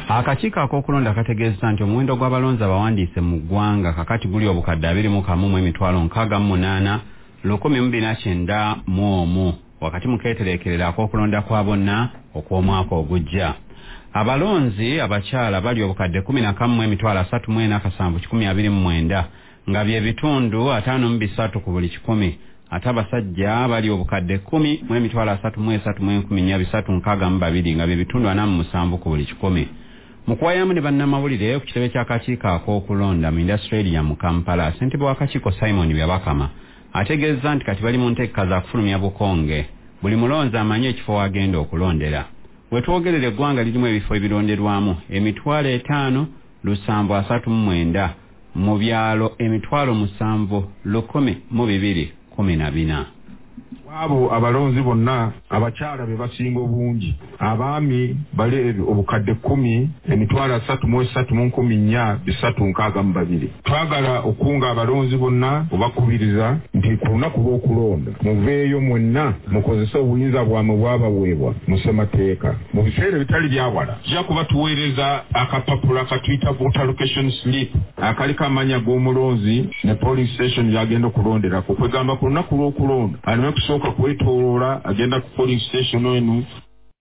Akakiiko ak'okulonda kategeeza nti omuwendo gw'abalonzi abawandiise mu ggwanga kakati guli obukadde 21,191 wakati mu keetereekerera ak'okulonda kwa bonna okw'omwaka ogujja. Abalonzi abakyala bali obukadde 11,347,129 nga bye bitundu 53 ku buli 100. Ate abasajja bali obukadde 10,33,362 nga bye bitundu 47 ku buli 100. Mu kuwayamu ne bannamawulire ku kitebe ky'akakiiko ak'okulonda mu Industrial mu Kampala, ssentebe w'akakiiko Simon Byabakama ategeeza nti kati bali mu nteeka za kufulumya bukonge buli mulonzi amanye ekifo wagenda okulondera. We twogerera eggwanga lirimu ebifo ebironderwamu 5,739 mu byalo 7,214. Abo abalonzi bonna abakyala be basinga obungi, abaami bali obukadde 10,334,362. Twagala okunga abalonzi bonna obakubiriza nti ku lunaku lw'okulonda muveeyo mwenna mukozese obuyinza bwamwe bwabaweebwa mu ssemateeka. Mu biseera ebitali byawala tujja kuba tuweereza akapapula katuyita voter location slip akaliko amanya g'omulonzi ne polling station gy'agenda okulonderako, kwegamba ku lunaku lw'okulonda aleme kusooka kwetoloola agenda ku polling station enu